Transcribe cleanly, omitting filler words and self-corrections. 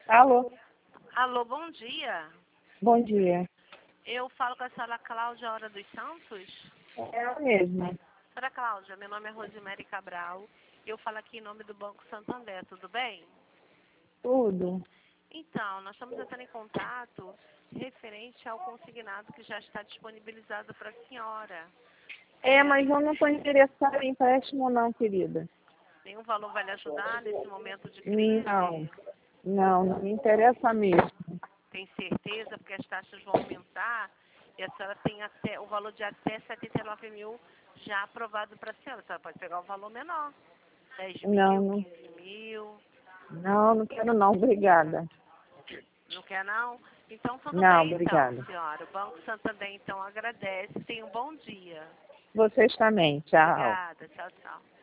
Alô, Alô, bom dia. bom dia. Eu falo com a senhora Cláudia Hora dos Santos. É ela mesma. Senhora Cláudia, meu nome é Rosemary Cabral. Eu falo aqui em nome do Banco Santander, tudo bem? Tudo. Então, nós estamos entrando em contato referente ao consignado que já está disponibilizado para a senhora. Mas eu não estou interessada em empréstimo não, querida. Nenhum valor vai lhe ajudar nesse momento de crise? Não me interessa mesmo. Tem certeza? Porque as taxas vão aumentar e a senhora tem até o valor de até 79 mil já aprovado para a senhora. A senhora pode pegar o valor menor, 10 mil, 15 mil. Não quero não, obrigada. Não quer não? Então tudo Não, bem então, obrigada. senhora. O Banco Santander então agradece. Tenha um bom dia. Vocês também, tchau. Obrigada. Tchau, tchau.